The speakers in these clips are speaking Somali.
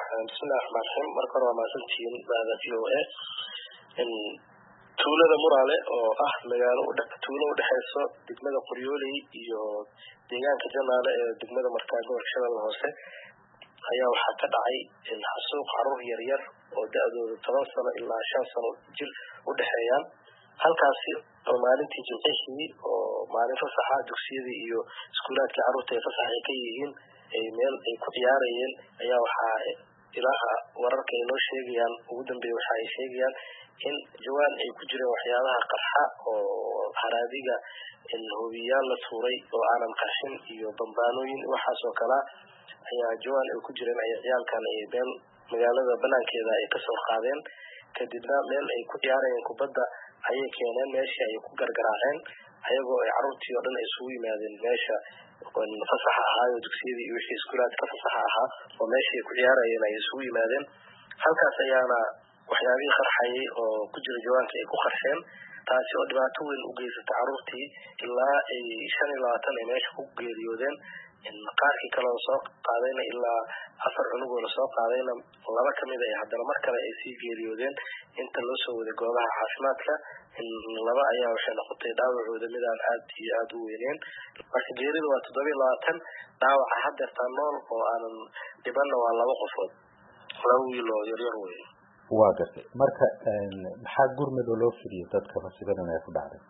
bismillahi rahmaani rahiim. Marka hore waa mahadsantihiin baada VOA in tuulada Muraale oo ah magaalo tuulo u dhaxayso degmada Qoryooley iyo deegaanka Janaale ee degmada Markaago Shabeellaha Hoose ayaa waxaa ka dhacay in xasuuq caruur yar yar oo da'doodu 10 sano ilaa 5 sano jir u dhaxeeyaan halkaasi oo maalintii Jimcihii oo maalin fasaxa dugsiyada iyo iskuulaadka caruurta ee fasaxa ay ka yihiin ay meel ay ku ciyaarayeen ayaa waxaa ilaha wararka ay noo sheegayaan ugu dambeeyay waxa ay sheegayaan in jawaan ay ku jireen waxyaabaha qarxa oo haraadiga in hubiyaan la tuuray oo aanan qashin iyo bambaanooyin waxaas oo kala ayaa jawaan ay ku jireen ay ciyaalkan ay meel magaalada banaankeeda ay ka soo qaadeen kadibna meel ay ku ciyaarayeen kubadda ayay keeneen meeshii ay ku gargaraaceen ayagoo ay caruurtii oo dhan isugu yimaadeen meesha fasaxa ahaa dugsiyada iyo wixii iskuulaadka fasaxa ahaa oo meeshii ku ciyaarayeen ay isugu yimaadeen halkaas ayaana waxyaabihii qarxayay oo ku jira jawaanka ay ku qarxeen taasi oo dhibaato weyn u geysatay caruurtii ilaa ay 25 ay meesha ku geeriyoodeen in qaarkii kale soo qaadayna ilaa 4 cunug oo soo qaadayna laba kamid ah haddana mar kale ay sii geeriyoodeen inta loo soo waday goobaha caafimaadka in laba ayaa waxay noqotay dhaawacooda mid aan aad iyo aad u weyneen marka geeridu waa 27 dhaawaca hadda nool oo aanan dhibanna waa laba qofood laba wiil oo yar yar weyn waa gartay marka maxaa gurmad loo fidiyay dadka fasibadan ay ku dhacday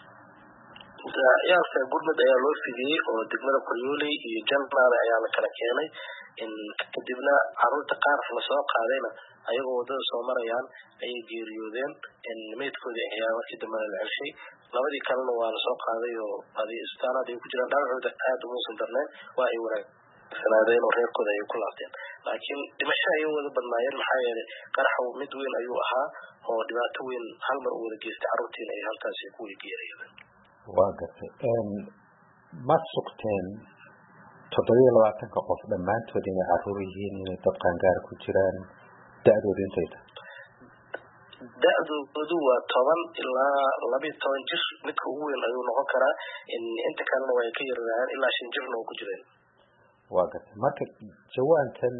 yaasa gurmad ayaa loo fidiyay oo degmada Qoryooley iyo Janaale ayaa la kala keenay in kadibna caruurta qaar la soo qaadayna ayagoo wadada soo marayaan ay geeriyoodeen in meedkooda ayaa markii dambe la celshay labadii kalena waa la soo qaaday oo isbitaalada ay ku jiraan dhaawacooda aad u muusan darneen waa ay wanaagsanadeen oo reerkooda ay ku laabteen laakiin dhimasho ay wada badnaayeen maxaa yeelay qaraxu mid weyn ayuu ahaa oo dhibaato weyn hal mar u wada geystay caruurtiin ay halkaas ku geeriyoodeen waa gartay ma sugteen 27 qof dhammaantood inay caruur yihiin inay dad qaangaar ku jiraan da'doodu intay tahay da'doodu waa 10 ilaa 12 jir midka ugu weyn ayuu noqon karaa inta kalena way ka yaraan ilaa 5 jirna oo ku jireen waa gartay marka jawaankan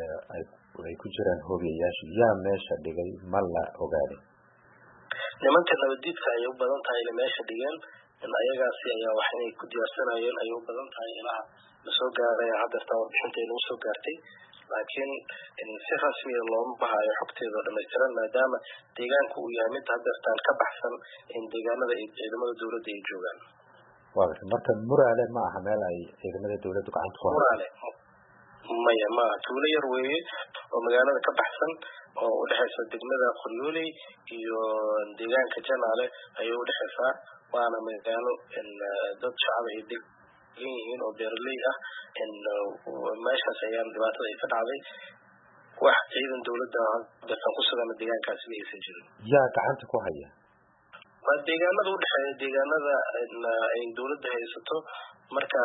ay ku jiraan hoobiyayaasha yaa meesha dhigay ma la ogaaday nimanka nabadiidka ay u badan tahay in meesha dhigeen in ayagaasi ayaa wax inay ku diyaarsanayeen ay u badan tahay ilaha la soo gaaray hadda warbixinta lagu soo gaartay laakiin in si rasmi ah loo bahayo xogteeda dhameystiran maadaama deegaanku uu yahay mid hadda ka baxsan in deegaanada ciidamada dawladda ay joogaan waa marka Muraale ma aha meel ay ciidamada dawladdu gacanta ku hayaan maya ma tuulo yar weeye oo magaalada ka baxsan oo u dhaxaysa degmada Qoryooley iyo deegaanka Janaale ay u dhaxaysaa waana magaalo in dad shacab ay degan oo beeraley ah in meeshaas ayaan dhibaatada ay ka dhacday wax ciidan dawladda dadka ku sugan deegaankaasi aysan jirin yaa gacanta ku haya waa deegaanada u dhaxeeya deegaanada ay dawladda haysato marka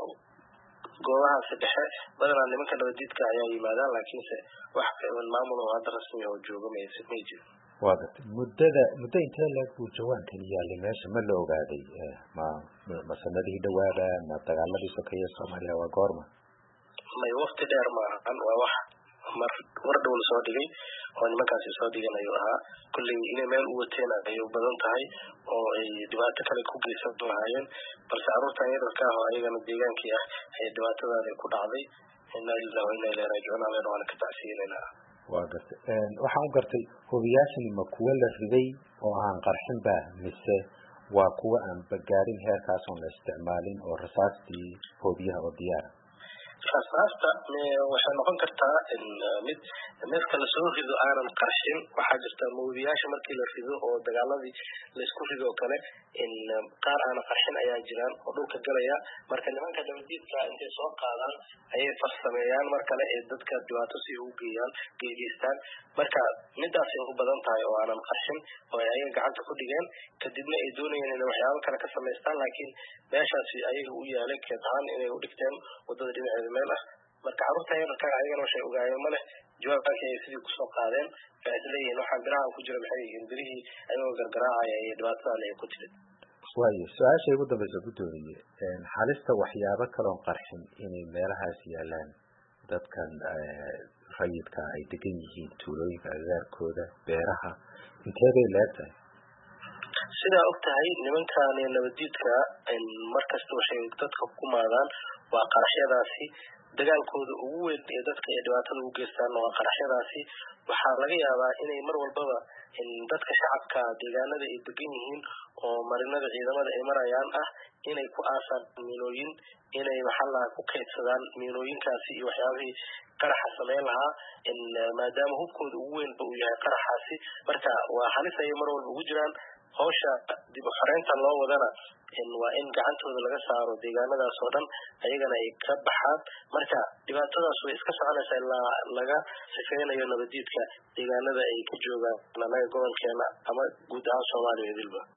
goobahaas dhexe badanaa nimanka nabadiidka ayaa yimaadaan laakiinse wax maamul oo hadda rasmi oo jooga ma jiro waa gartay muddo intee leeg buu jawaankan yaalay meesha ma la ogaaday ma sanadihii dhawaada ma dagaaladii sokeeye Soomaaliya waa goorma may waqti dheer ma ahan waa wax mar dhow la soo dhigay oo nimankaasi soo dhigan ayuu ahaa kulli inay meel u wateen ay u badan tahay oo ay dhibaato kale ku geysan lahaayeen balse caruurtan yararka ah oo ayagana deegaankii ah ay dhibaatadan ku dhacday inna lillahi wa inna ilayhi raaji'uun aan ka tacsiyeynaa waa gartay waxaan u gartay hoobiyaashan ma kuwa la riday oo aan qarxin ba mise waa kuwa aan bagaarin heerkaas oo la isticmaalin oo rasaastii hoobiyaha oo diyaar rasaasta waxay noqon kartaa in mid kala soo rido aanan qarxin waxa jirta hoobiyaasha markii la rido oo dagaaladii la isku rido kale in qaar aan qarxin ayaa jiraan oo dhulka galaya marka nimanka dawladda intay soo qaadaan ayay farsameeyaan mar kale ee dadka dhibaato si u geeyaan marka midaas ay u badan tahay oo aanan qarxin oo ay gacanta ku dhigeen kadibna ay doonayeen in waxyaabo kale ka sameystaan laakiin meeshaasi ayaga u yaalay keetaan inay u dhigteen wadada dhinaceeda meel ah marka caruurta yararka ayagana waxay ogaayeen male jawaabka ay sidii ku soo qaadeen ay leeyihiin waxaan biraha ku jira maxay yihiin birihii ayagoo gargaraacaya iyo dhibaatada ay ku timid waayo su'aasha ugu dambaysa gudoomiye halista waxyaabo kale oo qarxin inay meelahaas yaalaan dadkan rayidka ay degan yihiin tuulooyinka agagaarkooda beeraha intee bay leedahay sidaa og tahay nimankan nabadiidka markasta waxay dadka ku maadaan waa qaraxyadaasi dagaalkooda ugu weyn ee dadka ay dhibaatada u geystaan waa qaraxyadaasi waxaa laga yaabaa inay mar walbaba dadka shacabka deegaanada ay degan yihiin oo marinada ciidamada ay marayaan inay ku aasaan miinooyin inay ku kaydsadaan miinooyinkaasi iyo waxyaabihii qaraxa sameyn lahaa maadaama hubkooda ugu weynba uu yahay qaraxaasi marka waa halis ayay mar walba ugu jiraan hawsha dib u xoreynta loo wadana waa in gacantooda laga saaro deegaanadaas oo dhan ayagana ay ka baxaan marka dhibaatadaas way iska soconaysaa ilaa laga sifeynayo nabadiidka deegaanada ay ka joogaan anaga gobolkeena ama guud ahaan Soomaaliya idilba